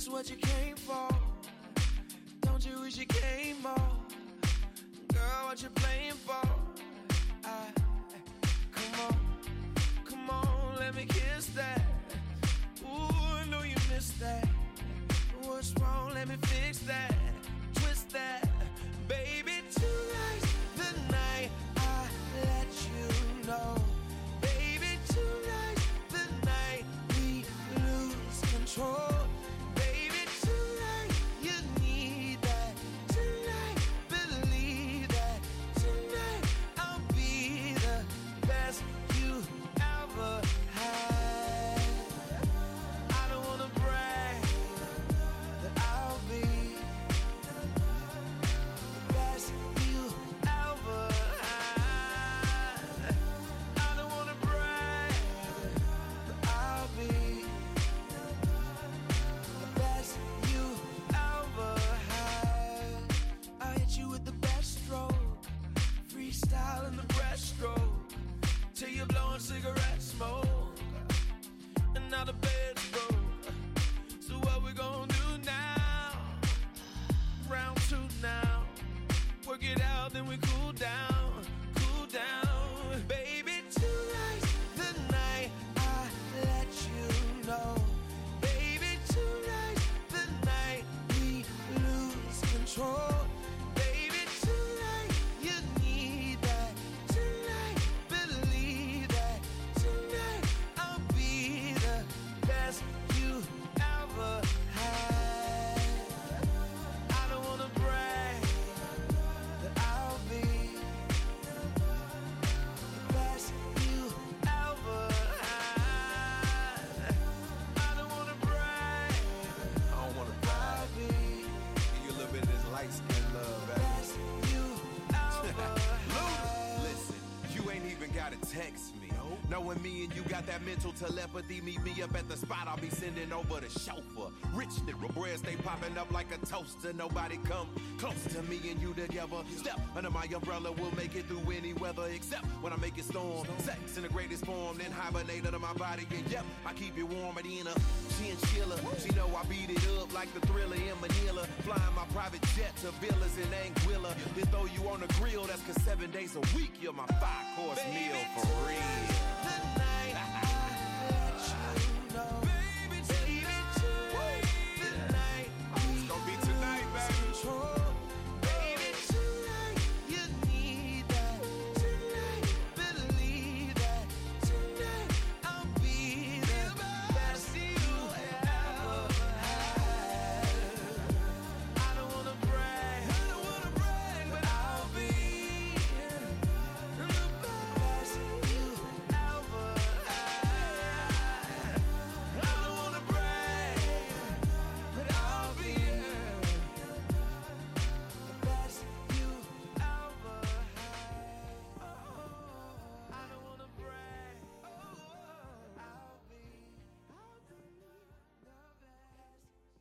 this what you came for? Don't you wish you came more? Girl, what you playing for? Come on, let me kiss that. Ooh, I know you missed that. What's wrong? Let me fix that. Twist that. Baby, tonight's the night I let you know. Baby, tonight's the night we lose control. Baby, tonight you need that. Tonight, believe that. Tonight I'll be the best you ever had. I don't wanna brag, but I'll be the best you ever had. I don't wanna brag, but I'll be the best you ever had. I'll hit you with the best stroke, freestyle in the breaststroke, till you're blowing cigarette smoke, and now the bed's broke. So what we gonna do now? Round two now. Work it out, then we cool down, cool down. Baby, tonight's the night I let you know. Baby, tonight's the night we lose control. Baby, tonight you need that. Tonight, believe that. Tonight I'll be the best you ever had. I don't wanna brag, but I'll be the best you ever had. I don't wanna brag, I don't wanna brag. I'll be Give you a little bit of this light skin love, the man. best you ever had. Listen, you ain't even gotta text me. Knowing me and you got that mental telepathy, meet me up at the spot, I'll be sending over the chauffeur. Rich nigga, bread stay popping up like a toaster. Nobody come close to me and you together. Step under my umbrella, we'll make it through any weather, except when I make it storm. Sex in the greatest form, then hibernate under my body. And yep, I keep it warm at in a chinchilla. She know I beat it up like the Thriller in Manila. Flying my private jet to villas in Anguilla. Then throw you on the grill, that's 'cause 7 days a week you're my 5-course meal for real. The